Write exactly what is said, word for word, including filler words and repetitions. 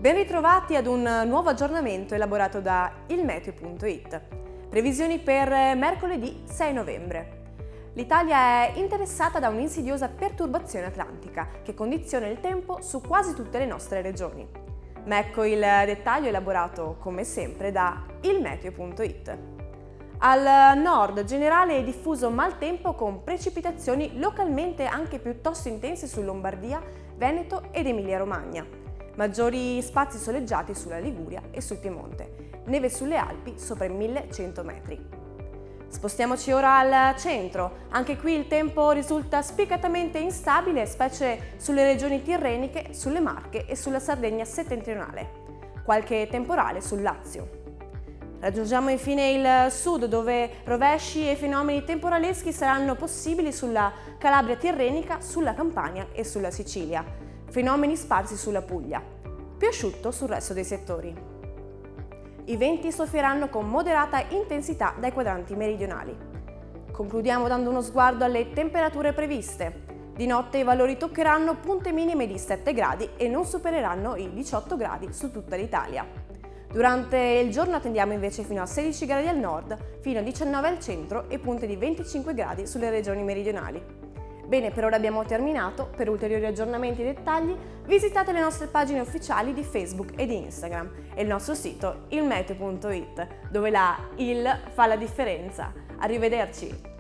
Ben ritrovati ad un nuovo aggiornamento elaborato da ilmeteo punto it. Previsioni per mercoledì sei novembre. L'Italia è interessata da un'insidiosa perturbazione atlantica che condiziona il tempo su quasi tutte le nostre regioni. Ma ecco il dettaglio elaborato, come sempre, da ilmeteo punto it. Al nord generale e diffuso maltempo con precipitazioni localmente anche piuttosto intense su Lombardia, Veneto ed Emilia-Romagna. Maggiori spazi soleggiati sulla Liguria e sul Piemonte. Neve sulle Alpi sopra i millecento metri. Spostiamoci ora al centro. Anche qui il tempo risulta spiccatamente instabile, specie sulle regioni tirreniche, sulle Marche e sulla Sardegna settentrionale. Qualche temporale sul Lazio. Raggiungiamo infine il sud, dove rovesci e fenomeni temporaleschi saranno possibili sulla Calabria tirrenica, sulla Campania e sulla Sicilia. Fenomeni sparsi sulla Puglia. Più asciutto sul resto dei settori. I venti soffieranno con moderata intensità dai quadranti meridionali. Concludiamo dando uno sguardo alle temperature previste. Di notte i valori toccheranno punte minime di sette gradi e non supereranno i diciotto gradi su tutta l'Italia. Durante il giorno attendiamo invece fino a sedici gradi al nord, fino a diciannove al centro e punte di venticinque gradi sulle regioni meridionali. Bene, per ora abbiamo terminato. Per ulteriori aggiornamenti e dettagli visitate le nostre pagine ufficiali di Facebook e di Instagram e il nostro sito ilmeteo punto it, dove la il fa la differenza. Arrivederci!